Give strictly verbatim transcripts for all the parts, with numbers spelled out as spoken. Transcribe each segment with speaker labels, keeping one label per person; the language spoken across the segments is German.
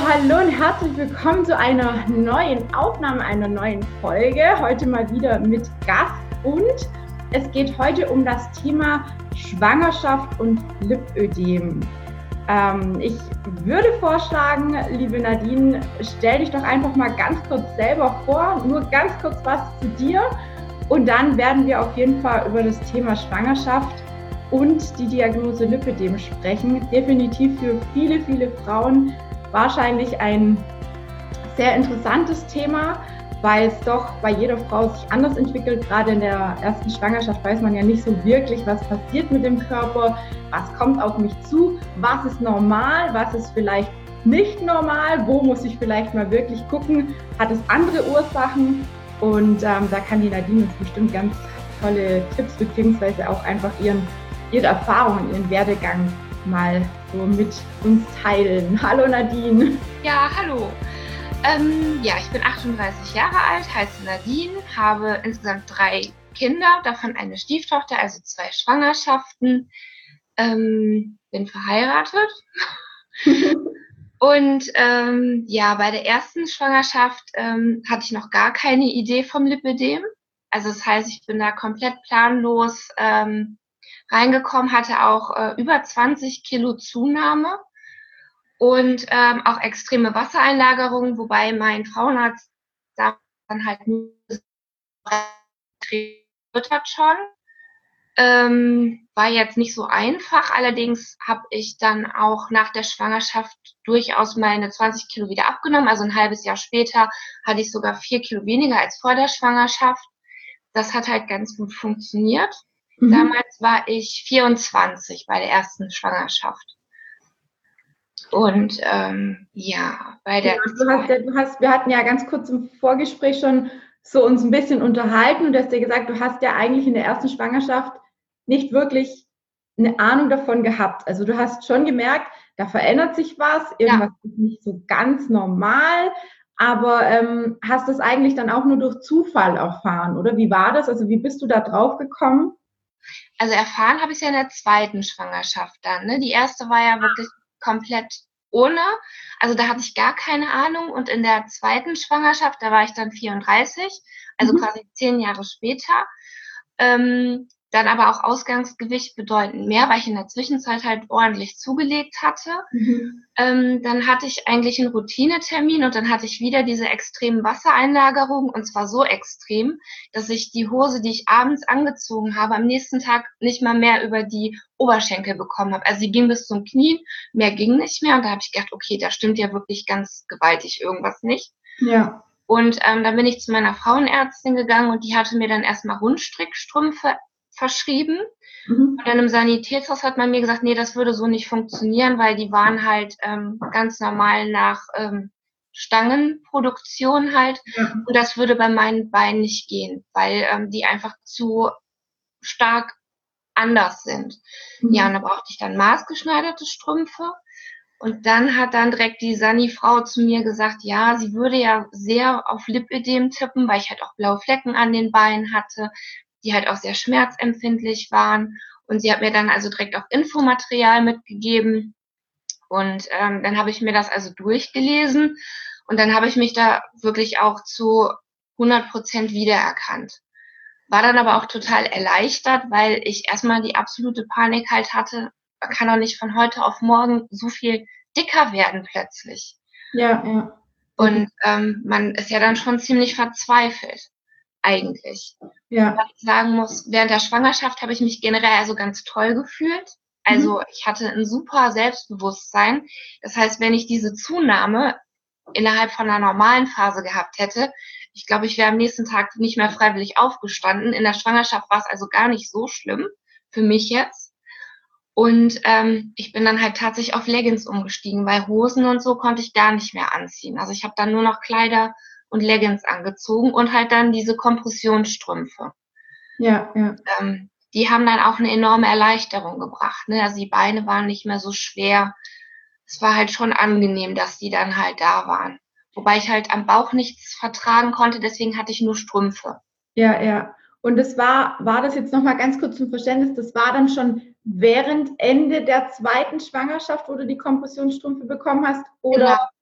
Speaker 1: hallo und herzlich willkommen zu einer neuen Aufnahme, einer neuen Folge. Heute mal wieder mit Gast und es geht heute um das Thema Schwangerschaft und Lipödem. Ähm, ich würde vorschlagen, liebe Nadine, stell dich doch einfach mal ganz kurz selber vor, nur ganz kurz was zu dir und dann werden wir auf jeden Fall über das Thema Schwangerschaft und die Diagnose Lipödem sprechen. Definitiv für viele, viele Frauen wahrscheinlich ein sehr interessantes Thema, weil es doch bei jeder Frau sich anders entwickelt. Gerade in der ersten Schwangerschaft weiß man ja nicht so wirklich, was passiert mit dem Körper, was kommt auf mich zu, was ist normal, was ist vielleicht nicht normal, wo muss ich vielleicht mal wirklich gucken, hat es andere Ursachen, und ähm, da kann die Nadine uns bestimmt ganz tolle Tipps beziehungsweise auch einfach ihren, ihre Erfahrungen, ihren Werdegang mal so mit uns teilen. Hallo Nadine.
Speaker 2: Ja, hallo. Ähm, ja, ich bin achtunddreißig Jahre alt, heiße Nadine, habe insgesamt drei Kinder, davon eine Stieftochter, also zwei Schwangerschaften, ähm, bin verheiratet. Und ähm, ja, bei der ersten Schwangerschaft ähm, hatte ich noch gar keine Idee vom Lipödem. Also das heißt, ich bin da komplett planlos ähm, reingekommen, hatte auch äh, über zwanzig Kilo Zunahme und ähm, auch extreme Wassereinlagerungen, wobei mein Frauenarzt dann halt nur hat schon. Ähm, war jetzt nicht so einfach, allerdings habe ich dann auch nach der Schwangerschaft durchaus meine zwanzig Kilo wieder abgenommen, also ein halbes Jahr später hatte ich sogar vier Kilo weniger als vor der Schwangerschaft. Das hat halt ganz gut funktioniert. Mhm. Damals war ich vierundzwanzig bei der ersten Schwangerschaft. Und ähm, ja, bei der
Speaker 1: ja, du hast, ja, du hast, wir hatten ja ganz kurz im Vorgespräch schon so uns ein bisschen unterhalten und du hast ja gesagt, du hast ja eigentlich in der ersten Schwangerschaft nicht wirklich eine Ahnung davon gehabt. Also du hast schon gemerkt, da verändert sich was, irgendwas ja. ist nicht so ganz normal, aber ähm, hast das eigentlich dann auch nur durch Zufall erfahren, oder? Wie war das? Also wie bist du da drauf gekommen?
Speaker 2: Also erfahren habe ich es ja in der zweiten Schwangerschaft dann. Ne? Die erste war ja wirklich komplett ohne. Also da hatte ich gar keine Ahnung. Und in der zweiten Schwangerschaft, da war ich dann vierunddreißig, also mhm. quasi zehn Jahre später. Ähm, dann aber auch Ausgangsgewicht bedeutend mehr, weil ich in der Zwischenzeit halt ordentlich zugelegt hatte. Mhm. Ähm, dann hatte ich eigentlich einen Routinetermin und dann hatte ich wieder diese extremen Wassereinlagerungen, und zwar so extrem, dass ich die Hose, die ich abends angezogen habe, am nächsten Tag nicht mal mehr über die Oberschenkel bekommen habe. Also sie ging bis zum Knie, mehr ging nicht mehr, und da habe ich gedacht, okay, da stimmt ja wirklich ganz gewaltig irgendwas nicht.
Speaker 1: Ja.
Speaker 2: Und ähm, dann bin ich zu meiner Frauenärztin gegangen und die hatte mir dann erstmal Rundstrickstrümpfe verschrieben. Mhm. Und dann im Sanitätshaus hat man mir gesagt, nee, das würde so nicht funktionieren, weil die waren halt ähm, ganz normal nach ähm, Stangenproduktion halt. Ja. Und das würde bei meinen Beinen nicht gehen, weil ähm, die einfach zu stark anders sind. Mhm. Ja, und da brauchte ich dann maßgeschneiderte Strümpfe. Und dann hat dann direkt die Sani-Frau zu mir gesagt, ja, sie würde ja sehr auf Lipödem tippen, weil ich halt auch blaue Flecken an den Beinen hatte, die halt auch sehr schmerzempfindlich waren. Und sie hat mir dann also direkt auch Infomaterial mitgegeben. Und ähm, dann habe ich mir das also durchgelesen. Und dann habe ich mich da wirklich auch zu hundert Prozent wiedererkannt. War dann aber auch total erleichtert, weil ich erstmal die absolute Panik halt hatte, man kann doch nicht von heute auf morgen so viel dicker werden plötzlich.
Speaker 1: Ja, ja.
Speaker 2: Und ähm, man ist ja dann schon ziemlich verzweifelt, eigentlich. Ja. Was ich sagen muss, während der Schwangerschaft habe ich mich generell also ganz toll gefühlt. Also mhm. ich hatte ein super Selbstbewusstsein. Das heißt, wenn ich diese Zunahme innerhalb von einer normalen Phase gehabt hätte, ich glaube, ich wäre am nächsten Tag nicht mehr freiwillig aufgestanden. In der Schwangerschaft war es also gar nicht so schlimm, für mich jetzt. Und ähm, ich bin dann halt tatsächlich auf Leggings umgestiegen, weil Hosen und so konnte ich gar nicht mehr anziehen. Also ich habe dann nur noch Kleider und Leggings angezogen und halt dann diese Kompressionsstrümpfe.
Speaker 1: Ja, ja.
Speaker 2: Ähm, die haben dann auch eine enorme Erleichterung gebracht. Ne? Also die Beine waren nicht mehr so schwer. Es war halt schon angenehm, dass die dann halt da waren. Wobei ich halt am Bauch nichts vertragen konnte, deswegen hatte ich nur Strümpfe.
Speaker 1: Ja, ja. Und das war, war das jetzt nochmal ganz kurz zum Verständnis, das war dann schon während Ende der zweiten Schwangerschaft, wo du die Kompressionsstrümpfe bekommen hast? Oder?
Speaker 2: Genau.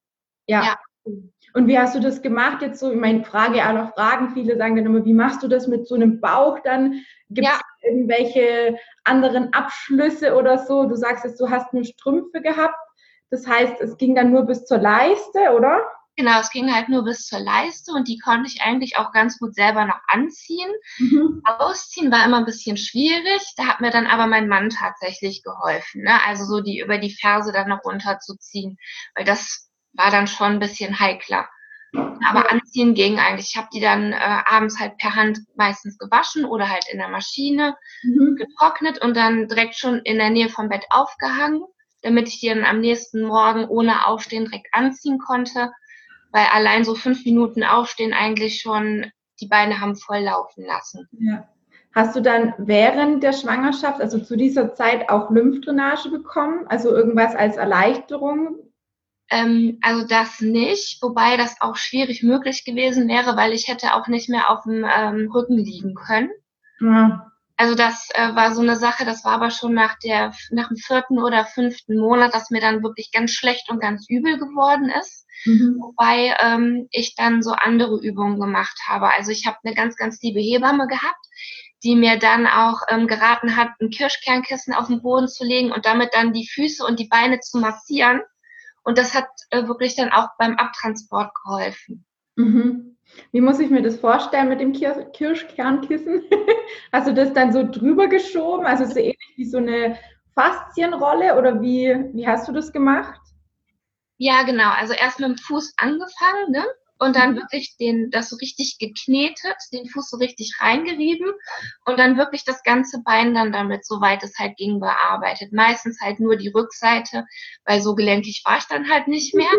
Speaker 1: Ja. ja. Und wie hast du das gemacht jetzt so? Ich meine, Frage aller Fragen. Viele sagen dann immer, wie machst du das mit so einem Bauch dann? Gibt es ja. irgendwelche anderen Abschlüsse oder so? Du sagst jetzt, du hast nur Strümpfe gehabt. Das heißt, es ging dann nur bis zur Leiste, oder?
Speaker 2: Genau, es ging halt nur bis zur Leiste und die konnte ich eigentlich auch ganz gut selber noch anziehen. Mhm. Ausziehen war immer ein bisschen schwierig. Da hat mir dann aber mein Mann tatsächlich geholfen, ne? Also so die über die Ferse dann noch runterzuziehen, weil das war dann schon ein bisschen heikler. Aber anziehen ging eigentlich. Ich habe die dann äh, abends halt per Hand meistens gewaschen oder halt in der Maschine mhm. getrocknet und dann direkt schon in der Nähe vom Bett aufgehangen, damit ich die dann am nächsten Morgen ohne Aufstehen direkt anziehen konnte. Weil allein so fünf Minuten Aufstehen eigentlich schon die Beine haben voll laufen lassen.
Speaker 1: Ja. Hast du dann während der Schwangerschaft, also zu dieser Zeit, auch Lymphdrainage bekommen? Also irgendwas als Erleichterung?
Speaker 2: Ähm, also das nicht, wobei das auch schwierig möglich gewesen wäre, weil ich hätte auch nicht mehr auf dem ähm, Rücken liegen können. Ja. Also das äh, war so eine Sache, das war aber schon nach der nach dem vierten oder fünften Monat, dass mir dann wirklich ganz schlecht und ganz übel geworden ist. Mhm. Wobei ähm, ich dann so andere Übungen gemacht habe. Also ich habe eine ganz, ganz liebe Hebamme gehabt, die mir dann auch ähm, geraten hat, ein Kirschkernkissen auf den Boden zu legen und damit dann die Füße und die Beine zu massieren. Und das hat äh, wirklich dann auch beim Abtransport geholfen.
Speaker 1: Mhm. Wie muss ich mir das vorstellen mit dem Kir- Kirschkernkissen? Hast du das dann so drüber geschoben? Also so ähnlich wie so eine Faszienrolle oder wie, wie hast du das gemacht?
Speaker 2: Ja, genau. Also erst mit dem Fuß angefangen, ne? Und dann wirklich den, das so richtig geknetet, den Fuß so richtig reingerieben und dann wirklich das ganze Bein dann damit, soweit es halt ging, bearbeitet. Meistens halt nur die Rückseite, weil so gelenkig war ich dann halt nicht mehr.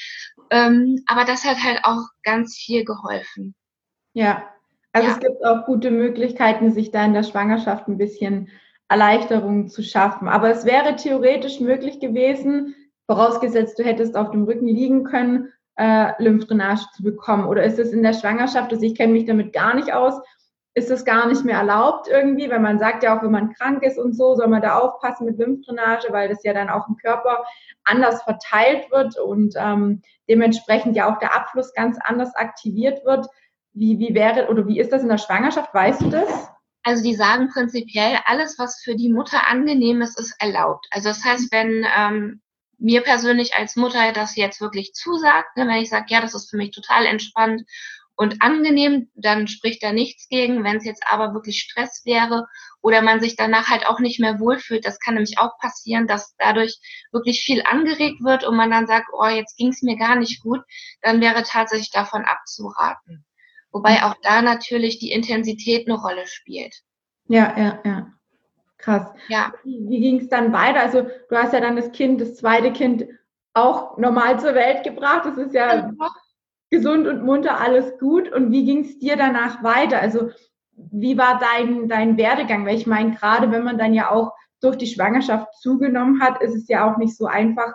Speaker 2: ähm, aber das hat halt auch ganz viel geholfen.
Speaker 1: Ja, also ja. Es gibt auch gute Möglichkeiten, sich da in der Schwangerschaft ein bisschen Erleichterung zu schaffen. Aber es wäre theoretisch möglich gewesen, vorausgesetzt, du hättest auf dem Rücken liegen können, äh, Lymphdrainage zu bekommen. Oder ist es in der Schwangerschaft, also ich kenne mich damit gar nicht aus, ist das gar nicht mehr erlaubt irgendwie, weil man sagt ja auch, wenn man krank ist und so, soll man da aufpassen mit Lymphdrainage, weil das ja dann auch im Körper anders verteilt wird und ähm, dementsprechend ja auch der Abfluss ganz anders aktiviert wird. Wie, wie wäre oder wie ist das in der Schwangerschaft? Weißt du das?
Speaker 2: Also die sagen prinzipiell, alles, was für die Mutter angenehm ist, ist erlaubt. Also das heißt, wenn ähm, mir persönlich als Mutter das jetzt wirklich zusagt, ne, wenn ich sage, ja, das ist für mich total entspannt und angenehm, dann spricht da nichts gegen. Wenn es jetzt aber wirklich Stress wäre oder man sich danach halt auch nicht mehr wohlfühlt, das kann nämlich auch passieren, dass dadurch wirklich viel angeregt wird und man dann sagt, oh, jetzt ging es mir gar nicht gut, dann wäre tatsächlich davon abzuraten. Wobei auch da natürlich die Intensität eine Rolle spielt.
Speaker 1: Ja, ja, ja. Krass. Ja. Wie, wie ging es dann weiter? Also du hast ja dann das Kind, das zweite Kind auch normal zur Welt gebracht. Das ist ja, ja. gesund und munter, alles gut. Und wie ging es dir danach weiter? Also wie war dein, dein Werdegang? Weil ich meine, gerade wenn man dann ja auch durch die Schwangerschaft zugenommen hat, ist es ja auch nicht so einfach,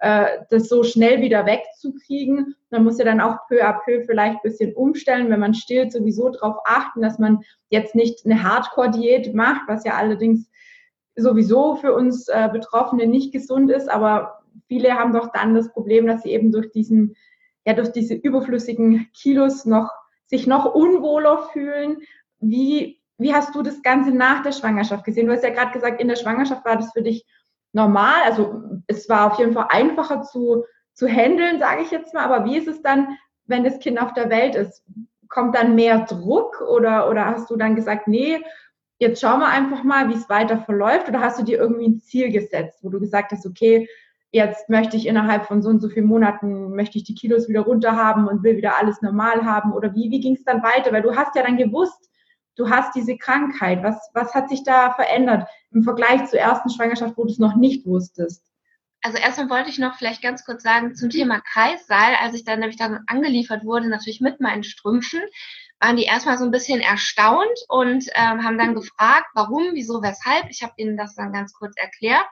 Speaker 1: das so schnell wieder wegzukriegen. Man muss ja dann auch peu à peu vielleicht ein bisschen umstellen, wenn man stillt, sowieso darauf achten, dass man jetzt nicht eine Hardcore-Diät macht, was ja allerdings sowieso für uns äh, Betroffene nicht gesund ist, aber viele haben doch dann das Problem, dass sie eben durch diesen, ja, durch diese überflüssigen Kilos noch, sich noch unwohler fühlen. Wie, wie hast du das Ganze nach der Schwangerschaft gesehen? Du hast ja gerade gesagt, in der Schwangerschaft war das für dich normal, also es war auf jeden Fall einfacher zu, zu handeln, sage ich jetzt mal, aber wie ist es dann, wenn das Kind auf der Welt ist? Kommt dann mehr Druck oder, oder hast du dann gesagt, nee, jetzt schauen wir einfach mal, wie es weiter verläuft, oder hast du dir irgendwie ein Ziel gesetzt, wo du gesagt hast, okay, jetzt möchte ich innerhalb von so und so vielen Monaten, möchte ich die Kilos wieder runter haben und will wieder alles normal haben, oder wie, wie ging es dann weiter? Weil du hast ja dann gewusst, du hast diese Krankheit. Was, was hat sich da verändert im Vergleich zur ersten Schwangerschaft, wo du es noch nicht wusstest?
Speaker 2: Also erstmal wollte ich noch vielleicht ganz kurz sagen zum Thema Kreissaal, als ich dann nämlich dann angeliefert wurde, natürlich mit meinen Strümpfen, waren die erstmal so ein bisschen erstaunt und ähm, haben dann gefragt, warum, wieso, weshalb. Ich habe ihnen das dann ganz kurz erklärt.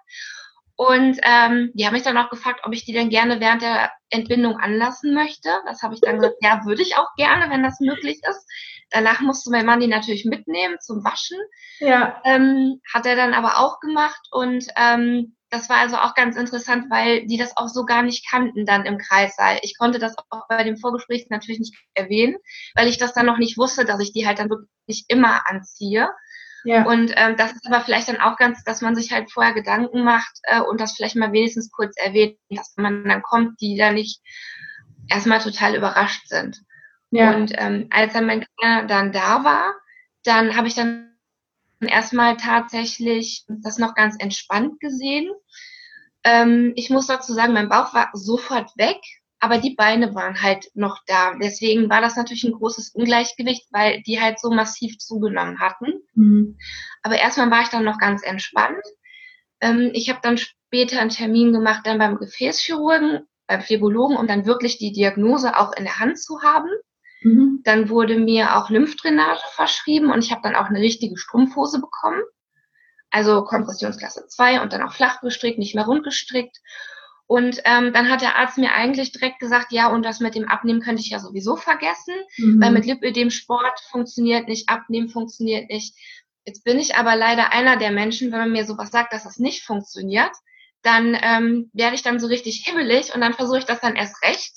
Speaker 2: Und ähm, die haben mich dann auch gefragt, ob ich die denn gerne während der Entbindung anlassen möchte. Das habe ich dann gesagt, ja, würde ich auch gerne, wenn das möglich ist. Danach musste mein Mann die natürlich mitnehmen zum Waschen. Ja. Ähm, hat er dann aber auch gemacht und ähm, das war also auch ganz interessant, weil die das auch so gar nicht kannten dann im Kreissaal. Ich konnte das auch bei dem Vorgespräch natürlich nicht erwähnen, weil ich das dann noch nicht wusste, dass ich die halt dann wirklich immer anziehe. Ja. Und ähm, das ist aber vielleicht dann auch ganz, dass man sich halt vorher Gedanken macht äh, und das vielleicht mal wenigstens kurz erwähnt, dass man dann kommt, die da nicht erstmal total überrascht sind. Ja. Und ähm, als dann mein Kleiner dann da war, dann habe ich dann erstmal tatsächlich das noch ganz entspannt gesehen. Ähm, ich muss dazu sagen, mein Bauch war sofort weg, aber die Beine waren halt noch da. Deswegen war das natürlich ein großes Ungleichgewicht, weil die halt so massiv zugenommen hatten. Mhm. Aber erstmal war ich dann noch ganz entspannt. Ähm, ich habe dann später einen Termin gemacht dann beim Gefäßchirurgen, beim Phlebologen, um dann wirklich die Diagnose auch in der Hand zu haben. Mhm. Dann wurde mir auch Lymphdrainage verschrieben und ich habe dann auch eine richtige Strumpfhose bekommen. Also Kompressionsklasse zwei und dann auch flach gestrickt, nicht mehr rund gestrickt. Und ähm, dann hat der Arzt mir eigentlich direkt gesagt, ja, und das mit dem Abnehmen könnte ich ja sowieso vergessen, mhm. weil mit Lipödem Sport funktioniert nicht, Abnehmen funktioniert nicht. Jetzt bin ich aber leider einer der Menschen, wenn man mir sowas sagt, dass das nicht funktioniert, dann ähm, werde ich dann so richtig hibbelig und dann versuche ich das dann erst recht.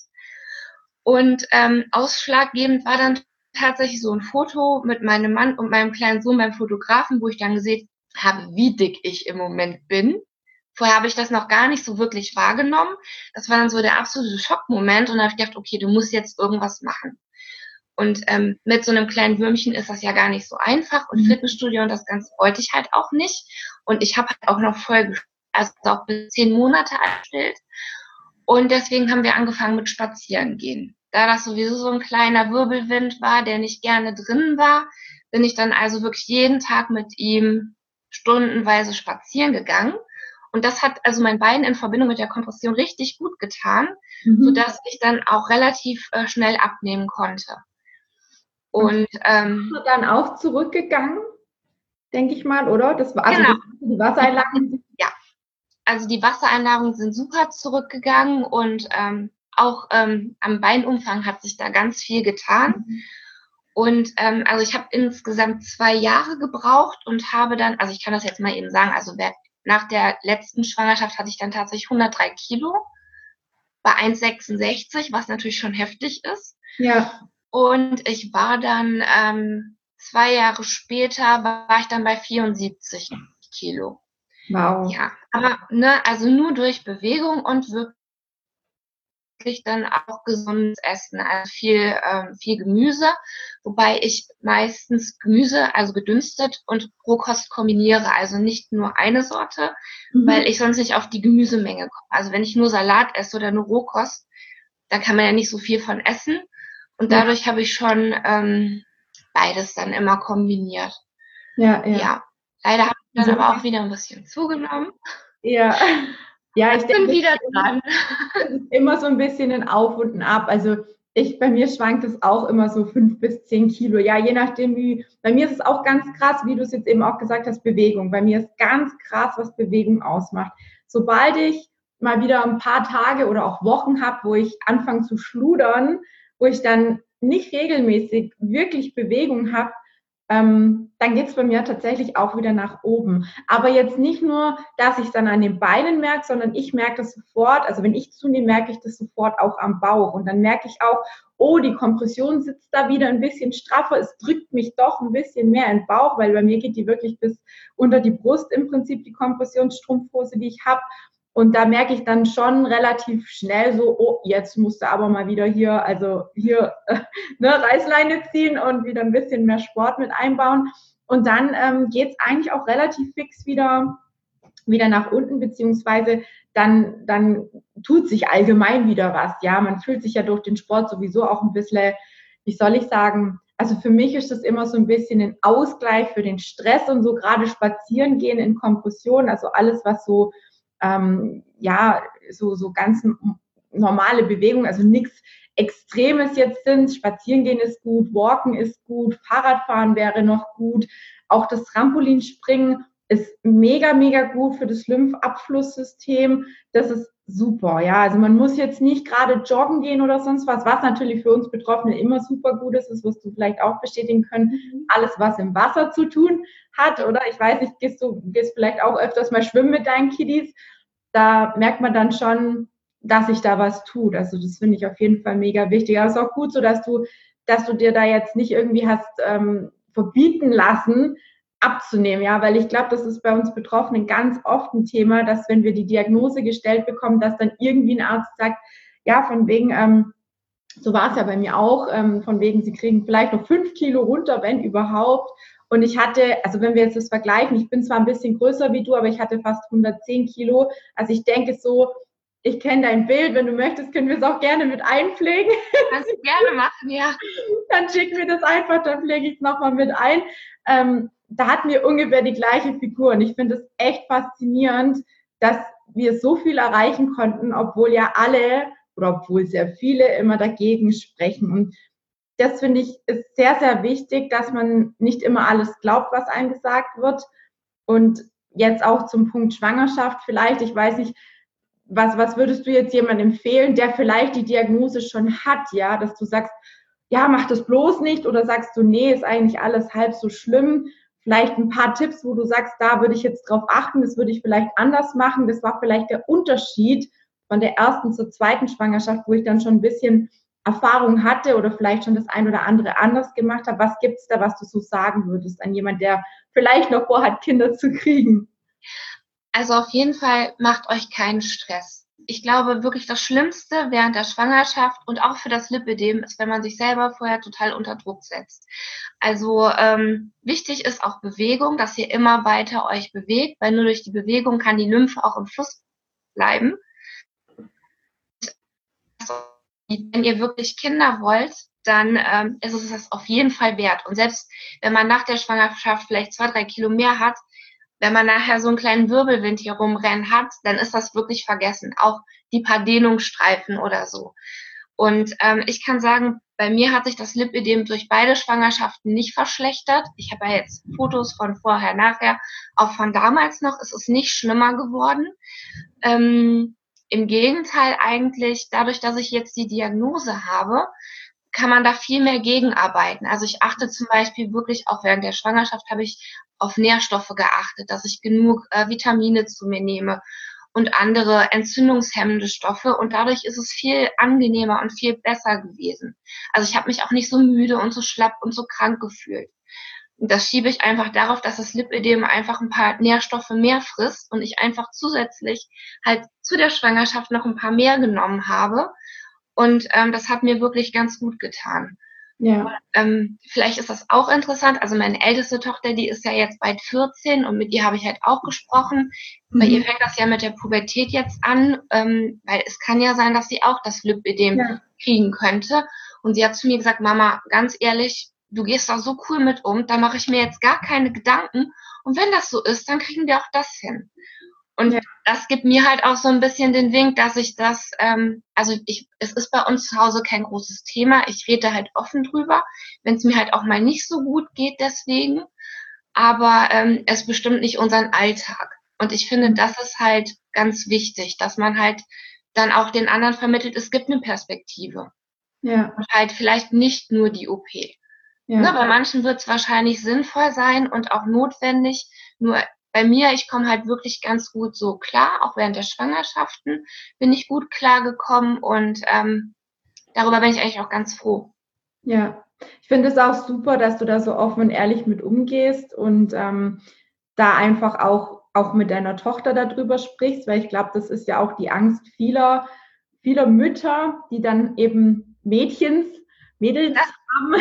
Speaker 2: Und ähm, ausschlaggebend war dann tatsächlich so ein Foto mit meinem Mann und meinem kleinen Sohn beim Fotografen, wo ich dann gesehen habe, wie dick ich im Moment bin. Vorher habe ich das noch gar nicht so wirklich wahrgenommen. Das war dann so der absolute Schockmoment und da habe ich gedacht, okay, du musst jetzt irgendwas machen. Und ähm, mit so einem kleinen Würmchen ist das ja gar nicht so einfach und Fitnessstudio und das Ganze wollte ich halt auch nicht. Und ich habe halt auch noch voll, also auch bis zehn Monate alt. Und deswegen haben wir angefangen mit Spazieren gehen. Da das sowieso so ein kleiner Wirbelwind war, der nicht gerne drin war, bin ich dann also wirklich jeden Tag mit ihm stundenweise spazieren gegangen. Und das hat also mein Bein in Verbindung mit der Kompression richtig gut getan, mhm. sodass ich dann auch relativ äh, schnell abnehmen konnte. Und ähm,
Speaker 1: bist du dann auch zurückgegangen, denke ich mal, oder? Das war also genau. Die Wassereinlagen.
Speaker 2: Ja, also die Wassereinlagerungen sind super zurückgegangen und ähm, auch ähm, am Beinumfang hat sich da ganz viel getan. Mhm. Und ähm, also ich habe insgesamt zwei Jahre gebraucht und habe dann, also ich kann das jetzt mal eben sagen, also wer, nach der letzten Schwangerschaft hatte ich dann tatsächlich hundertdrei Kilo bei eins Komma sechsundsechzig, was natürlich schon heftig ist.
Speaker 1: Ja.
Speaker 2: Und ich war dann ähm, zwei Jahre später war ich dann bei vierundsiebzig Kilo.
Speaker 1: Wow.
Speaker 2: Ja, aber ne, also nur durch Bewegung und wirklich dann auch gesundes Essen, also viel, ähm, viel Gemüse, wobei ich meistens Gemüse, also gedünstet und Rohkost kombiniere, also nicht nur eine Sorte, mhm. weil ich sonst nicht auf die Gemüsemenge komme. Also wenn ich nur Salat esse oder nur Rohkost, da kann man ja nicht so viel von essen und dadurch ja. habe ich schon ähm, beides dann immer kombiniert.
Speaker 1: Ja, ja.
Speaker 2: ja. Leider habe ich dann also, aber auch wieder ein bisschen zugenommen.
Speaker 1: Ja. Ja, ich, ich
Speaker 2: bin wieder dran.
Speaker 1: Es ist immer so ein bisschen ein Auf und ein Ab. Also ich, bei mir schwankt es auch immer so fünf bis zehn Kilo. Ja, je nachdem wie, bei mir ist es auch ganz krass, wie du es jetzt eben auch gesagt hast, Bewegung. Bei mir ist ganz krass, was Bewegung ausmacht. Sobald ich mal wieder ein paar Tage oder auch Wochen habe, wo ich anfange zu schludern, wo ich dann nicht regelmäßig wirklich Bewegung habe, Ähm, dann geht es bei mir tatsächlich auch wieder nach oben. Aber jetzt nicht nur, dass ich es dann an den Beinen merke, sondern ich merke das sofort, also wenn ich zunehme, merke ich das sofort auch am Bauch. Und dann merke ich auch, oh, die Kompression sitzt da wieder ein bisschen straffer, es drückt mich doch ein bisschen mehr in den Bauch, weil bei mir geht die wirklich bis unter die Brust im Prinzip, die Kompressionsstrumpfhose, die ich habe. Und da merke ich dann schon relativ schnell so, oh, jetzt musst du aber mal wieder hier, also hier äh, ne, Reißleine ziehen und wieder ein bisschen mehr Sport mit einbauen. Und dann ähm, geht es eigentlich auch relativ fix wieder, wieder nach unten, beziehungsweise dann, dann tut sich allgemein wieder was. Ja, man fühlt sich ja durch den Sport sowieso auch ein bisschen, wie soll ich sagen, also für mich ist das immer so ein bisschen ein Ausgleich für den Stress und so gerade spazieren gehen in Kompression, also alles, was so Ähm, ja, so, so ganz normale Bewegung, also nichts Extremes jetzt sind. Spazieren gehen ist gut, Walken ist gut, Fahrradfahren wäre noch gut. Auch das Trampolinspringen ist mega, mega gut für das Lymphabflusssystem. Das ist super, ja. Also man muss jetzt nicht gerade joggen gehen oder sonst was, was natürlich für uns Betroffene immer super gut ist, das wirst du vielleicht auch bestätigen können. Mhm. Alles, was im Wasser zu tun hat, oder? Ich weiß nicht, gehst du gehst vielleicht auch öfters mal schwimmen mit deinen Kiddies. da merkt man dann schon, dass sich da was tut. Also das finde ich auf jeden Fall mega wichtig. Aber es ist auch gut so, dass du, dass du dir da jetzt nicht irgendwie hast ähm, verbieten lassen, abzunehmen, ja, weil ich glaube, das ist bei uns Betroffenen ganz oft ein Thema, dass wenn wir die Diagnose gestellt bekommen, dass dann irgendwie ein Arzt sagt, ja, von wegen, ähm, so war es ja bei mir auch, ähm, von wegen, sie kriegen vielleicht noch fünf Kilo runter, wenn überhaupt. Und ich hatte, also wenn wir jetzt das vergleichen, ich bin zwar ein bisschen größer wie du, aber ich hatte fast hundertzehn Kilo. Also ich denke so, ich kenne dein Bild, wenn du möchtest, können wir es auch gerne mit einpflegen.
Speaker 2: Kannst du gerne machen, ja.
Speaker 1: Dann schick mir das einfach, dann pflege ich es nochmal mit ein. Ähm, da hatten wir ungefähr die gleiche Figur und ich finde es echt faszinierend, dass wir so viel erreichen konnten, obwohl ja alle oder obwohl sehr viele immer dagegen sprechen. Und das finde ich ist sehr, sehr wichtig, dass man nicht immer alles glaubt, was einem gesagt wird. Und jetzt auch zum Punkt Schwangerschaft vielleicht, ich weiß nicht, was, was würdest du jetzt jemandem empfehlen, der vielleicht die Diagnose schon hat, ja, dass du sagst, ja, mach das bloß nicht, oder sagst du, nee, ist eigentlich alles halb so schlimm. Vielleicht ein paar Tipps, wo du sagst, da würde ich jetzt drauf achten, das würde ich vielleicht anders machen. Das war vielleicht der Unterschied von der ersten zur zweiten Schwangerschaft, wo ich dann schon ein bisschen Erfahrung hatte oder vielleicht schon das ein oder andere anders gemacht habe. Was gibt's da, was du so sagen würdest an jemand, der vielleicht noch vorhat, Kinder zu kriegen?
Speaker 2: Also auf jeden Fall macht euch keinen Stress. Ich glaube wirklich, das Schlimmste während der Schwangerschaft und auch für das Lipödem ist, wenn man sich selber vorher total unter Druck setzt. Also ähm, wichtig ist auch Bewegung, dass ihr immer weiter euch bewegt, weil nur durch die Bewegung kann die Lymphe auch im Fluss bleiben. Wenn ihr wirklich Kinder wollt, dann ähm, ist es das auf jeden Fall wert. Und selbst wenn man nach der Schwangerschaft vielleicht zwei, drei Kilo mehr hat, wenn man nachher so einen kleinen Wirbelwind hier rumrennen hat, dann ist das wirklich vergessen. Auch die paar Dehnungsstreifen oder so. Und ähm, ich kann sagen, bei mir hat sich das Lipödem durch beide Schwangerschaften nicht verschlechtert. Ich habe ja jetzt Fotos von vorher, nachher. Auch von damals noch ist es nicht schlimmer geworden. Ähm, Im Gegenteil eigentlich, dadurch, dass ich jetzt die Diagnose habe, kann man da viel mehr gegenarbeiten. Also ich achte zum Beispiel wirklich, auch während der Schwangerschaft habe ich auf Nährstoffe geachtet, dass ich genug äh, Vitamine zu mir nehme und andere entzündungshemmende Stoffe. Und dadurch ist es viel angenehmer und viel besser gewesen. Also ich habe mich auch nicht so müde und so schlapp und so krank gefühlt. Und das schiebe ich einfach darauf, dass das Lipödem einfach ein paar Nährstoffe mehr frisst und ich einfach zusätzlich halt zu der Schwangerschaft noch ein paar mehr genommen habe. Und ähm, das hat mir wirklich ganz gut getan. Ja. Und, ähm, vielleicht ist das auch interessant. Also meine älteste Tochter, die ist ja jetzt bald vierzehn und mit ihr habe ich halt auch gesprochen. Mhm. Bei ihr fängt das ja mit der Pubertät jetzt an, ähm, weil es kann ja sein, dass sie auch das Lipödem ja. kriegen könnte. Und sie hat zu mir gesagt, Mama, ganz ehrlich, du gehst da so cool mit um, da mache ich mir jetzt gar keine Gedanken. Und wenn das so ist, dann kriegen wir auch das hin. Und ja. das gibt mir halt auch so ein bisschen den Wink, dass ich das, ähm, also ich, es ist bei uns zu Hause kein großes Thema. Ich rede halt offen drüber, wenn es mir halt auch mal nicht so gut geht deswegen. Aber ähm, es bestimmt nicht unseren Alltag. Und ich finde, das ist halt ganz wichtig, dass man halt dann auch den anderen vermittelt, es gibt eine Perspektive. Ja. Und halt vielleicht nicht nur die O P. Ja. Ne, bei manchen wird es wahrscheinlich sinnvoll sein und auch notwendig. Nur bei mir, ich komme halt wirklich ganz gut so klar, auch während der Schwangerschaften bin ich gut klargekommen und ähm, darüber bin ich eigentlich auch ganz froh.
Speaker 1: Ja, ich finde es auch super, dass du da so offen und ehrlich mit umgehst und ähm, da einfach auch, auch mit deiner Tochter darüber sprichst, weil ich glaube, das ist ja auch die Angst vieler, vieler Mütter, die dann eben Mädchens, Mädels haben,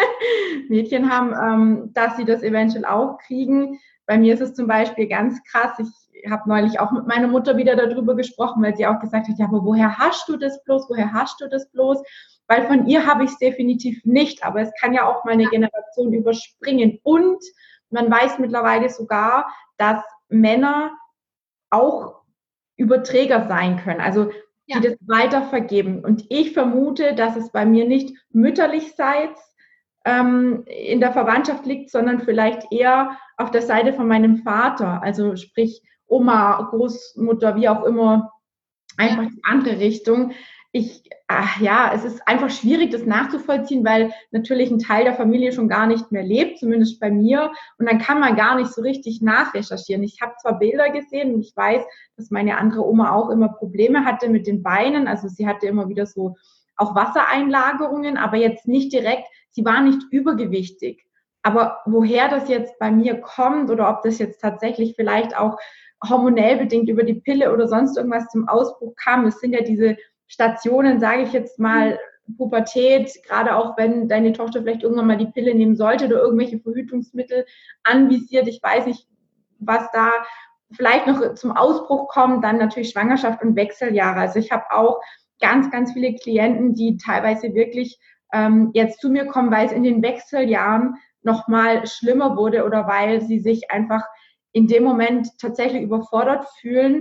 Speaker 1: Mädchen haben, ähm, dass sie das eventuell auch kriegen. Bei mir ist es zum Beispiel ganz krass. Ich habe neulich auch mit meiner Mutter wieder darüber gesprochen, weil sie auch gesagt hat, ja, aber woher hast du das bloß? Woher hast du das bloß? Weil von ihr habe ich es definitiv nicht. Aber es kann ja auch mal eine Generation überspringen. Und man weiß mittlerweile sogar, dass Männer auch Überträger sein können. Also die ja. das weitervergeben. Und ich vermute, dass es bei mir nicht mütterlichseits ähm, in der Verwandtschaft liegt, sondern vielleicht eher auf der Seite von meinem Vater. Also sprich Oma, Großmutter, wie auch immer, einfach die andere Richtung. ich, ach ja, es ist einfach schwierig, das nachzuvollziehen, weil natürlich ein Teil der Familie schon gar nicht mehr lebt, zumindest bei mir. Und dann kann man gar nicht so richtig nachrecherchieren. Ich habe zwar Bilder gesehen und ich weiß, dass meine andere Oma auch immer Probleme hatte mit den Beinen. Also sie hatte immer wieder so auch Wassereinlagerungen, aber jetzt nicht direkt, sie war nicht übergewichtig. Aber woher das jetzt bei mir kommt oder ob das jetzt tatsächlich vielleicht auch hormonell bedingt über die Pille oder sonst irgendwas zum Ausbruch kam, es sind ja diese Stationen, sage ich jetzt mal, Pubertät, gerade auch wenn deine Tochter vielleicht irgendwann mal die Pille nehmen sollte oder irgendwelche Verhütungsmittel anvisiert. Ich weiß nicht, was da vielleicht noch zum Ausbruch kommt, dann natürlich Schwangerschaft und Wechseljahre. Also ich habe auch ganz, ganz viele Klienten, die teilweise wirklich ähm, jetzt zu mir kommen, weil es in den Wechseljahren nochmal schlimmer wurde oder weil sie sich einfach in dem Moment tatsächlich überfordert fühlen,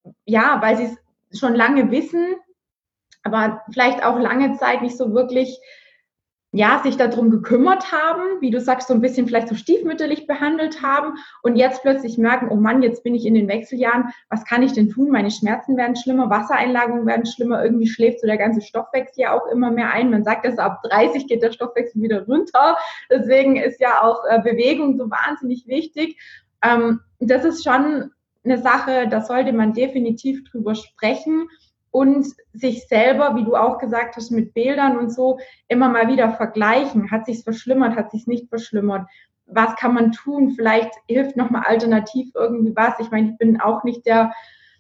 Speaker 1: ja, weil sie es schon lange wissen, aber vielleicht auch lange Zeit nicht so wirklich, ja, sich darum gekümmert haben, wie du sagst, so ein bisschen vielleicht so stiefmütterlich behandelt haben und jetzt plötzlich merken, oh Mann, jetzt bin ich in den Wechseljahren, was kann ich denn tun? Meine Schmerzen werden schlimmer, Wassereinlagerungen werden schlimmer, irgendwie schläft so der ganze Stoffwechsel ja auch immer mehr ein. Man sagt, dass ab dreißig geht der Stoffwechsel wieder runter, deswegen ist ja auch äh, Bewegung so wahnsinnig wichtig. Ähm, das ist schon eine Sache, da sollte man definitiv drüber sprechen und sich selber, wie du auch gesagt hast, mit Bildern und so immer mal wieder vergleichen. Hat sich's verschlimmert, hat sich's nicht verschlimmert? Was kann man tun? Vielleicht hilft nochmal alternativ irgendwie was. Ich meine, ich bin auch nicht der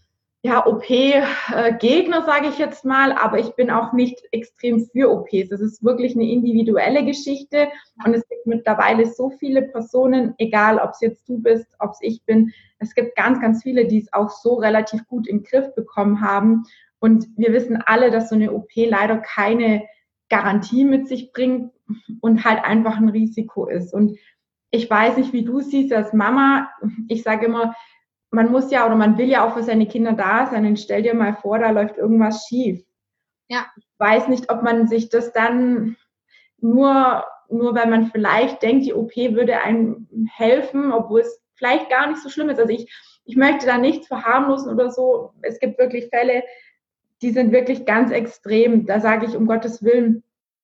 Speaker 1: ja, O P-Gegner, sage ich jetzt mal, aber ich bin auch nicht extrem für O Ps. Es ist wirklich eine individuelle Geschichte und es gibt mittlerweile so viele Personen, egal ob es jetzt du bist, ob es ich bin, es gibt ganz, ganz viele, die es auch so relativ gut in den Griff bekommen haben. Und wir wissen alle, dass so eine O P leider keine Garantie mit sich bringt und halt einfach ein Risiko ist. Und ich weiß nicht, wie du siehst als Mama. Ich sage immer, man muss ja oder man will ja auch für seine Kinder da sein. Und stell dir mal vor, da läuft irgendwas schief.
Speaker 2: Ja.
Speaker 1: Ich weiß nicht, ob man sich das dann nur, nur weil man vielleicht denkt, die O P würde einem helfen, obwohl es vielleicht gar nicht so schlimm ist. Also ich, ich möchte da nichts verharmlosen oder so. Es gibt wirklich Fälle, die sind wirklich ganz extrem. Da sage ich um Gottes Willen,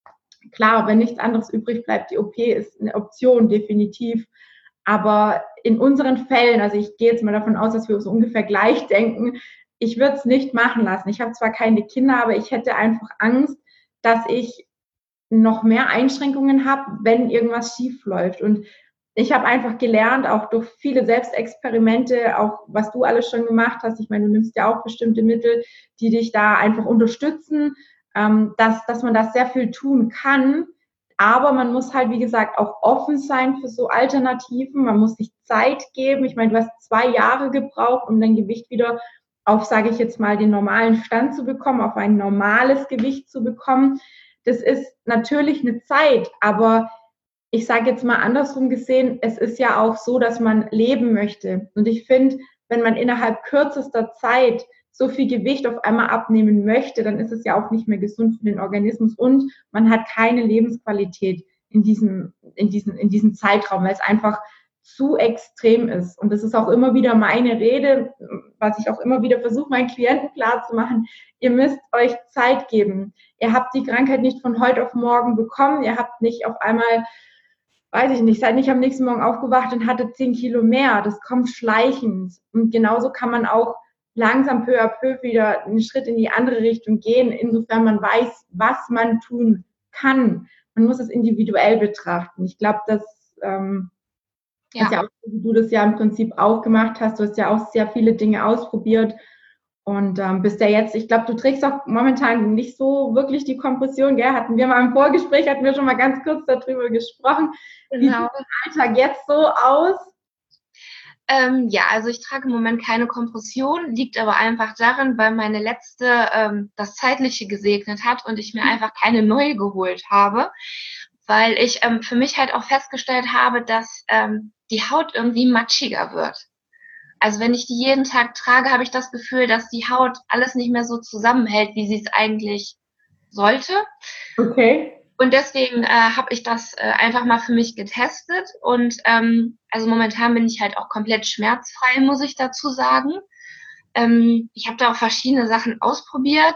Speaker 1: klar, wenn nichts anderes übrig bleibt, die O P ist eine Option, definitiv. Aber in unseren Fällen, also ich gehe jetzt mal davon aus, dass wir so ungefähr gleich denken, ich würde es nicht machen lassen. Ich habe zwar keine Kinder, aber ich hätte einfach Angst, dass ich noch mehr Einschränkungen habe, wenn irgendwas schief läuft. Und ich habe einfach gelernt, auch durch viele Selbstexperimente, auch was du alles schon gemacht hast, ich meine, du nimmst ja auch bestimmte Mittel, die dich da einfach unterstützen, ähm, dass, dass man das sehr viel tun kann. Aber man muss halt, wie gesagt, auch offen sein für so Alternativen. Man muss sich Zeit geben. Ich meine, du hast zwei Jahre gebraucht, um dein Gewicht wieder auf, sage ich jetzt mal, den normalen Stand zu bekommen, auf ein normales Gewicht zu bekommen. Das ist natürlich eine Zeit, aber ich sage jetzt mal andersrum gesehen, es ist ja auch so, dass man leben möchte. Und ich finde, wenn man innerhalb kürzester Zeit so viel Gewicht auf einmal abnehmen möchte, dann ist es ja auch nicht mehr gesund für den Organismus und man hat keine Lebensqualität in diesem, in diesem, in diesem Zeitraum, weil es einfach zu extrem ist. Und das ist auch immer wieder meine Rede, was ich auch immer wieder versuche, meinen Klienten klarzumachen. Ihr müsst euch Zeit geben. Ihr habt die Krankheit nicht von heute auf morgen bekommen. Ihr habt nicht auf einmal, weiß ich nicht, seid nicht am nächsten Morgen aufgewacht und hattet zehn Kilo mehr. Das kommt schleichend. Und genauso kann man auch langsam peu à peu wieder einen Schritt in die andere Richtung gehen, insofern man weiß, was man tun kann. Man muss es individuell betrachten. Ich glaube, dass ähm, ja. Ist ja auch, wie du das ja im Prinzip auch gemacht hast. Du hast ja auch sehr viele Dinge ausprobiert und ähm, bist ja jetzt, ich glaube, du trägst auch momentan nicht so wirklich die Kompression, gell? Hatten wir mal im Vorgespräch, hatten wir schon mal ganz kurz darüber gesprochen. Genau. Wie sieht dein Alltag jetzt so aus?
Speaker 2: Ähm, ja, also ich trage im Moment keine Kompression, liegt aber einfach daran, weil meine letzte ähm, das Zeitliche gesegnet hat und ich mir einfach keine neue geholt habe, weil ich ähm, für mich halt auch festgestellt habe, dass ähm, die Haut irgendwie matschiger wird. Also wenn ich die jeden Tag trage, habe ich das Gefühl, dass die Haut alles nicht mehr so zusammenhält, wie sie es eigentlich sollte.
Speaker 1: Okay.
Speaker 2: Und deswegen äh, habe ich das äh, einfach mal für mich getestet und ähm, also momentan bin ich halt auch komplett schmerzfrei, muss ich dazu sagen. Ähm, ich habe da auch verschiedene Sachen ausprobiert,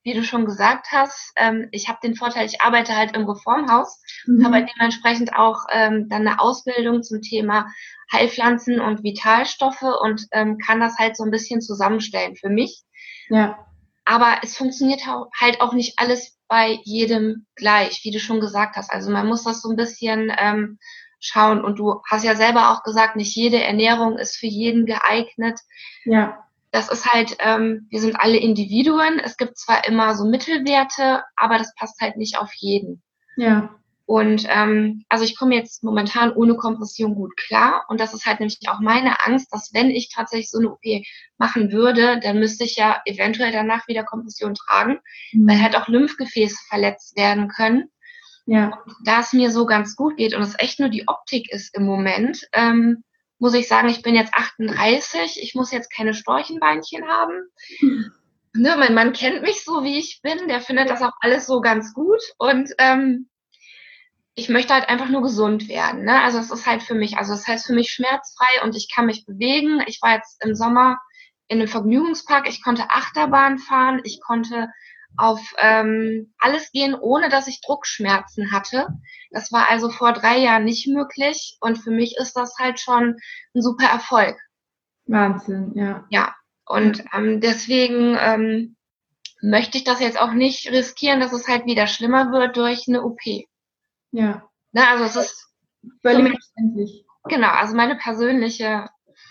Speaker 2: wie du schon gesagt hast, ähm, ich habe den Vorteil, ich arbeite halt im Reformhaus,
Speaker 1: Mhm.
Speaker 2: habe halt dementsprechend auch ähm, dann eine Ausbildung zum Thema Heilpflanzen und Vitalstoffe und ähm, kann das halt so ein bisschen zusammenstellen für mich.
Speaker 1: Ja.
Speaker 2: Aber es funktioniert halt auch nicht alles bei jedem gleich, wie du schon gesagt hast. Also man muss das so ein bisschen ähm, schauen. Und du hast ja selber auch gesagt, nicht jede Ernährung ist für jeden geeignet.
Speaker 1: Ja.
Speaker 2: Das ist halt, ähm, wir sind alle Individuen. Es gibt zwar immer so Mittelwerte, aber das passt halt nicht auf jeden.
Speaker 1: Ja.
Speaker 2: Und ähm, also ich komme jetzt momentan ohne Kompression gut klar. Und das ist halt nämlich auch meine Angst, dass wenn ich tatsächlich so eine O P machen würde, dann müsste ich ja eventuell danach wieder Kompression tragen,
Speaker 1: Mhm.
Speaker 2: weil halt auch Lymphgefäße verletzt werden können.
Speaker 1: Ja.
Speaker 2: Und da es mir so ganz gut geht und es echt nur die Optik ist im Moment, ähm, muss ich sagen, ich bin jetzt achtunddreißig, ich muss jetzt keine Storchenbeinchen haben. Mhm. Ne, mein Mann kennt mich so, wie ich bin, der findet ja. das auch alles so ganz gut und ähm, ich möchte halt einfach nur gesund werden, ne? Also es ist halt für mich, also es heißt für mich schmerzfrei und ich kann mich bewegen. Ich war jetzt im Sommer in einem Vergnügungspark, ich konnte Achterbahn fahren, ich konnte auf ähm, alles gehen, ohne dass ich Druckschmerzen hatte. Das war also vor drei Jahren nicht möglich und für mich ist das halt schon ein super Erfolg.
Speaker 1: Wahnsinn, ja.
Speaker 2: Ja, und ähm, deswegen ähm, möchte ich das jetzt auch nicht riskieren, dass es halt wieder schlimmer wird durch eine O P.
Speaker 1: Ja.
Speaker 2: Na, also es ist
Speaker 1: völlig verständlich.
Speaker 2: Genau, also meine persönliche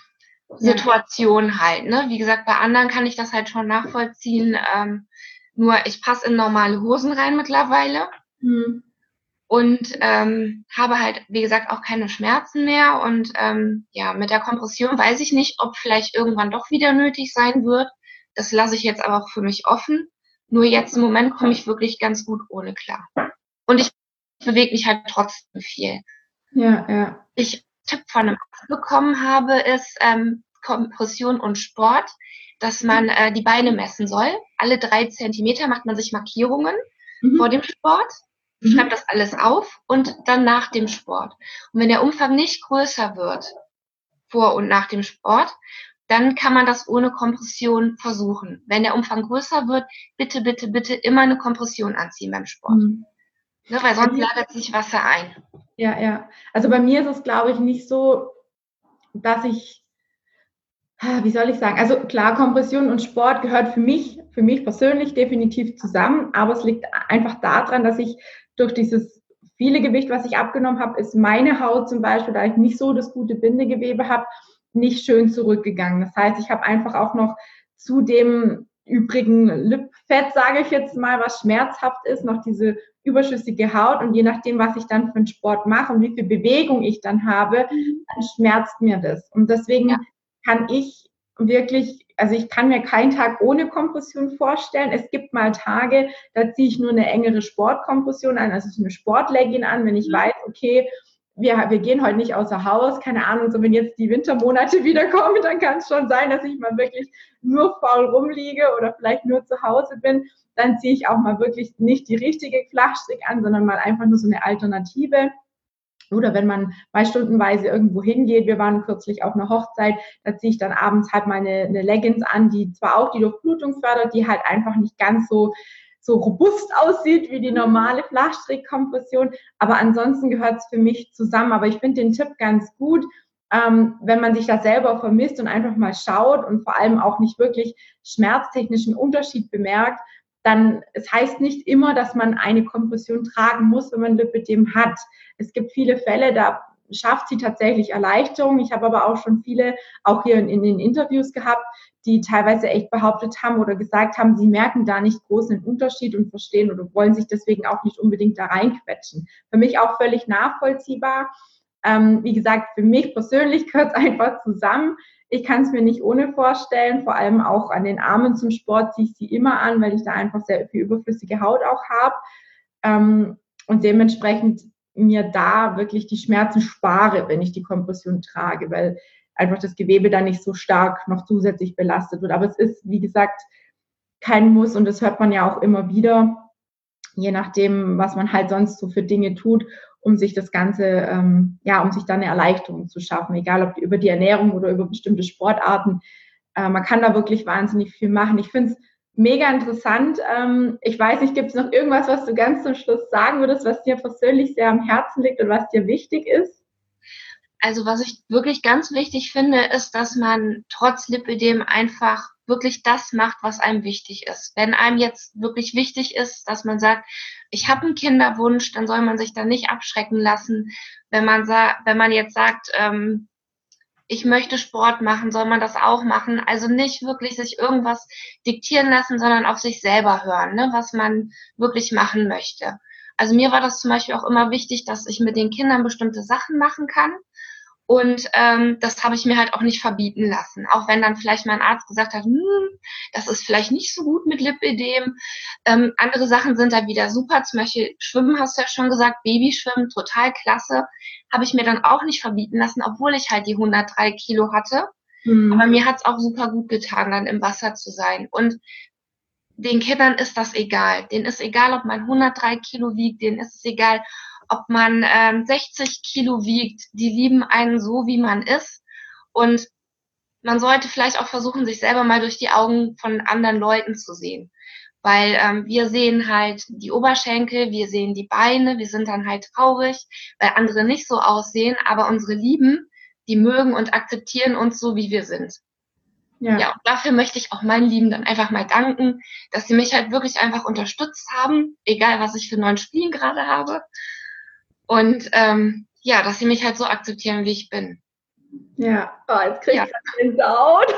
Speaker 2: Situation ja. halt. Ne? Wie gesagt, bei anderen kann ich das halt schon nachvollziehen. Ähm, nur ich passe in normale Hosen rein mittlerweile. Mhm. Und ähm, habe halt, wie gesagt, auch keine Schmerzen mehr. Und ähm, ja, mit der Kompression weiß ich nicht, ob vielleicht irgendwann doch wieder nötig sein wird. Das lasse ich jetzt aber auch für mich offen. Nur jetzt im Moment komme ich wirklich ganz gut ohne klar. Und ich bewege mich halt trotzdem viel.
Speaker 1: Ja, ja.
Speaker 2: Ich Tipp von einem Arzt bekommen habe, ist ähm, Kompression und Sport, dass man äh, die Beine messen soll. Alle drei Zentimeter macht man sich Markierungen mhm. vor dem Sport, mhm. schreibt das alles auf und dann nach dem Sport. Und wenn der Umfang nicht größer wird, vor und nach dem Sport, dann kann man das ohne Kompression versuchen. Wenn der Umfang größer wird, bitte, bitte, bitte immer eine Kompression anziehen beim Sport. Mhm. Ne, weil sonst lagert sich Wasser ein.
Speaker 1: Ja, ja. Also bei mir ist es, glaube ich, nicht so, dass ich, wie soll ich sagen, also klar, Kompression und Sport gehört für mich, für mich persönlich definitiv zusammen, aber es liegt einfach daran, dass ich durch dieses viele Gewicht, was ich abgenommen habe, ist meine Haut zum Beispiel, da ich nicht so das gute Bindegewebe habe, nicht schön zurückgegangen. Das heißt, ich habe einfach auch noch zu dem übrigen Lipfett, sage ich jetzt mal, was schmerzhaft ist, noch diese überschüssige Haut und je nachdem, was ich dann für einen Sport mache und wie viel Bewegung ich dann habe, dann schmerzt mir das. Und deswegen ja. kann ich wirklich, also ich kann mir keinen Tag ohne Kompression vorstellen. Es gibt mal Tage, da ziehe ich nur eine engere Sportkompression an, also so eine Sportlegging an, wenn ich weiß, okay, wir, wir gehen heute nicht außer Haus, keine Ahnung, so wenn jetzt die Wintermonate wiederkommen, dann kann es schon sein, dass ich mal wirklich nur faul rumliege oder vielleicht nur zu Hause bin. Dann ziehe ich auch mal wirklich nicht die richtige Flachstrick an, sondern mal einfach nur so eine Alternative. Oder wenn man mal stundenweise irgendwo hingeht, wir waren kürzlich auf einer Hochzeit, da ziehe ich dann abends halt mal eine, eine Leggings an, die zwar auch die Durchblutung fördert, die halt einfach nicht ganz so, so robust aussieht wie die normale Flachstrickkompression, aber ansonsten gehört es für mich zusammen. Aber ich finde den Tipp ganz gut, ähm, wenn man sich da selber vermisst und einfach mal schaut und vor allem auch nicht wirklich schmerztechnischen Unterschied bemerkt, dann, es heißt nicht immer, dass man eine Kompression tragen muss, wenn man Lipödem hat. Es gibt viele Fälle, da schafft sie tatsächlich Erleichterung. Ich habe aber auch schon viele, auch hier in, in den Interviews gehabt, die teilweise echt behauptet haben oder gesagt haben, sie merken da nicht großen Unterschied und verstehen oder wollen sich deswegen auch nicht unbedingt da reinquetschen. Für mich auch völlig nachvollziehbar. Ähm, wie gesagt, für mich persönlich gehört es einfach zusammen. Ich kann es mir nicht ohne vorstellen, vor allem auch an den Armen zum Sport ziehe ich sie immer an, weil ich da einfach sehr viel überflüssige Haut auch habe ähm, und dementsprechend mir da wirklich die Schmerzen spare, wenn ich die Kompression trage, weil einfach das Gewebe da nicht so stark noch zusätzlich belastet wird. Aber es ist, wie gesagt, kein Muss und das hört man ja auch immer wieder, je nachdem, was man halt sonst so für Dinge tut, um sich das Ganze, ähm, ja, um sich dann eine Erleichterung zu schaffen, egal ob über die Ernährung oder über bestimmte Sportarten. Äh, man kann da wirklich wahnsinnig viel machen. Ich finde es mega interessant. Ähm, ich weiß nicht, gibt es noch irgendwas, was du ganz zum Schluss sagen würdest, was dir persönlich sehr am Herzen liegt und was dir wichtig ist?
Speaker 2: Also was ich wirklich ganz wichtig finde, ist, dass man trotz Lipödem einfach wirklich das macht, was einem wichtig ist. Wenn einem jetzt wirklich wichtig ist, dass man sagt, ich habe einen Kinderwunsch, dann soll man sich da nicht abschrecken lassen. Wenn man sa- wenn man jetzt sagt, ähm, ich möchte Sport machen, soll man das auch machen. Also nicht wirklich sich irgendwas diktieren lassen, sondern auf sich selber hören, ne, was man wirklich machen möchte. Also mir war das zum Beispiel auch immer wichtig, dass ich mit den Kindern bestimmte Sachen machen kann. Und ähm, das habe ich mir halt auch nicht verbieten lassen. Auch wenn dann vielleicht mein Arzt gesagt hat, hm, das ist vielleicht nicht so gut mit Lipödem. Ähm, andere Sachen sind da wieder super. Zum Beispiel Schwimmen, hast du ja schon gesagt, Babyschwimmen, total klasse. Habe ich mir dann auch nicht verbieten lassen, obwohl ich halt die hundertdrei Kilo hatte. Mhm. Aber mir hat's auch super gut getan, dann im Wasser zu sein. Und den Kindern ist das egal. Denen ist egal, ob man hundertdrei Kilo wiegt. Denen ist es egal, ob man ähm, sechzig Kilo wiegt. Die lieben einen so, wie man ist. Und man sollte vielleicht auch versuchen, sich selber mal durch die Augen von anderen Leuten zu sehen. Weil ähm, wir sehen halt die Oberschenkel, wir sehen die Beine, wir sind dann halt traurig, weil andere nicht so aussehen. Aber unsere Lieben, die mögen und akzeptieren uns so, wie wir sind. Ja. Ja, und dafür möchte ich auch meinen Lieben dann einfach mal danken, dass sie mich halt wirklich einfach unterstützt haben, egal was ich für neuen Spielen gerade habe. Und ähm, ja, dass sie mich halt so akzeptieren, wie ich bin.
Speaker 1: Ja, oh, jetzt krieg ich ja den Down.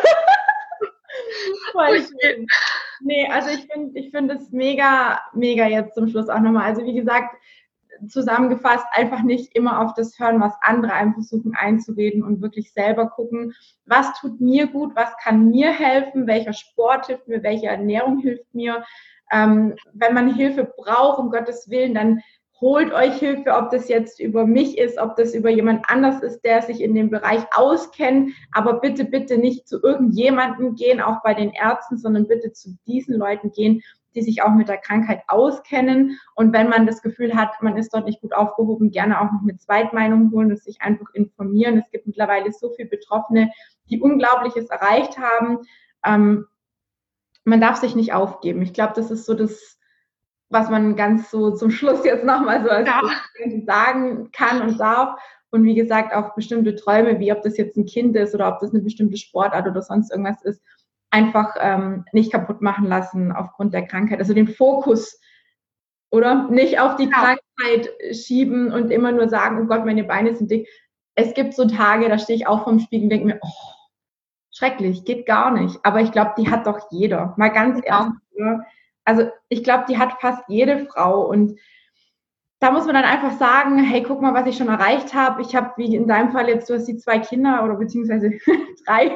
Speaker 1: Voll schön. Nee, also ich finde ich finde es mega, mega jetzt zum Schluss auch nochmal. Also wie gesagt, zusammengefasst, einfach nicht immer auf das hören, was andere einem versuchen einzureden und wirklich selber gucken, was tut mir gut, was kann mir helfen, welcher Sport hilft mir, welche Ernährung hilft mir. Ähm, wenn man Hilfe braucht, um Gottes Willen, dann holt euch Hilfe, ob das jetzt über mich ist, ob das über jemand anders ist, der sich in dem Bereich auskennt. Aber bitte, bitte nicht zu irgendjemandem gehen, auch bei den Ärzten, sondern bitte zu diesen Leuten gehen, die sich auch mit der Krankheit auskennen. Und wenn man das Gefühl hat, man ist dort nicht gut aufgehoben, gerne auch noch eine Zweitmeinung holen und sich einfach informieren. Es gibt mittlerweile so viele Betroffene, die Unglaubliches erreicht haben. Ähm, man darf sich nicht aufgeben. Ich glaube, das ist so das, was man ganz so zum Schluss jetzt nochmal so als ja. sagen kann und darf. Und wie gesagt, auch bestimmte Träume, wie ob das jetzt ein Kind ist oder ob das eine bestimmte Sportart oder sonst irgendwas ist, einfach ähm, nicht kaputt machen lassen aufgrund der Krankheit. Also den Fokus, oder? Nicht auf die ja. Krankheit schieben und immer nur sagen, oh Gott, meine Beine sind dick. Es gibt so Tage, da stehe ich auch vorm Spiegel und denke mir, oh, schrecklich, geht gar nicht. Aber ich glaube, die hat doch jeder. Mal ganz ehrlich. Ja. Also ich glaube, die hat fast jede Frau. Und da muss man dann einfach sagen, hey, guck mal, was ich schon erreicht habe. Ich habe, wie in deinem Fall jetzt, du hast die zwei Kinder oder beziehungsweise drei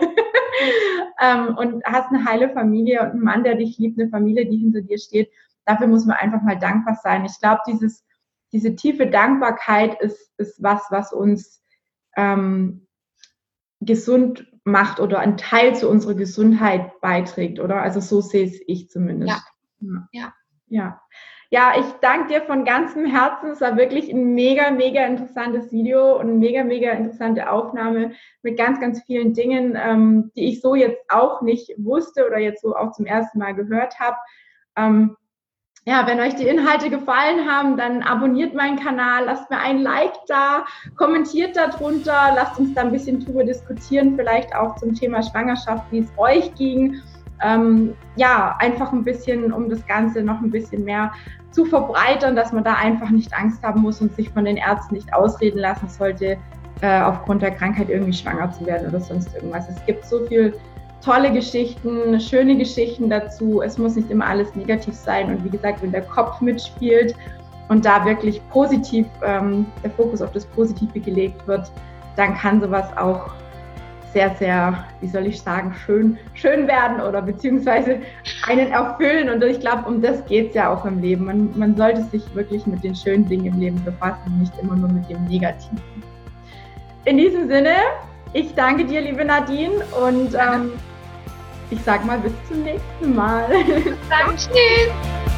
Speaker 1: ähm, und hast eine heile Familie und einen Mann, der dich liebt, eine Familie, die hinter dir steht. Dafür muss man einfach mal dankbar sein. Ich glaube, dieses, diese tiefe Dankbarkeit ist, ist was, was uns ähm, gesund macht oder ein Teil zu unserer Gesundheit beiträgt, oder? Also so sehe es ich zumindest.
Speaker 2: Ja. Ja.
Speaker 1: Ja. Ja, ich danke dir von ganzem Herzen. Es war wirklich ein mega, mega interessantes Video und eine mega, mega interessante Aufnahme mit ganz, ganz vielen Dingen, ähm, die ich so jetzt auch nicht wusste oder jetzt so auch zum ersten Mal gehört habe. Ähm, ja, wenn euch die Inhalte gefallen haben, dann abonniert meinen Kanal, lasst mir ein Like da, kommentiert darunter, lasst uns da ein bisschen drüber diskutieren, vielleicht auch zum Thema Schwangerschaft, wie es euch ging. Ähm, ja, einfach ein bisschen, um das Ganze noch ein bisschen mehr zu verbreitern, dass man da einfach nicht Angst haben muss und sich von den Ärzten nicht ausreden lassen sollte, äh, aufgrund der Krankheit irgendwie schwanger zu werden oder sonst irgendwas. Es gibt so viel tolle Geschichten, schöne Geschichten dazu. Es muss nicht immer alles negativ sein. Und wie gesagt, wenn der Kopf mitspielt und da wirklich positiv ähm, der Fokus auf das Positive gelegt wird, dann kann sowas auch sehr, sehr, wie soll ich sagen, schön, schön werden oder beziehungsweise einen erfüllen. Und ich glaube, um das geht es ja auch im Leben. Man, man sollte sich wirklich mit den schönen Dingen im Leben befassen, nicht immer nur mit dem Negativen. In diesem Sinne, ich danke dir, liebe Nadine, und ähm, ich sag mal bis zum nächsten Mal.
Speaker 2: Danke, tschüss.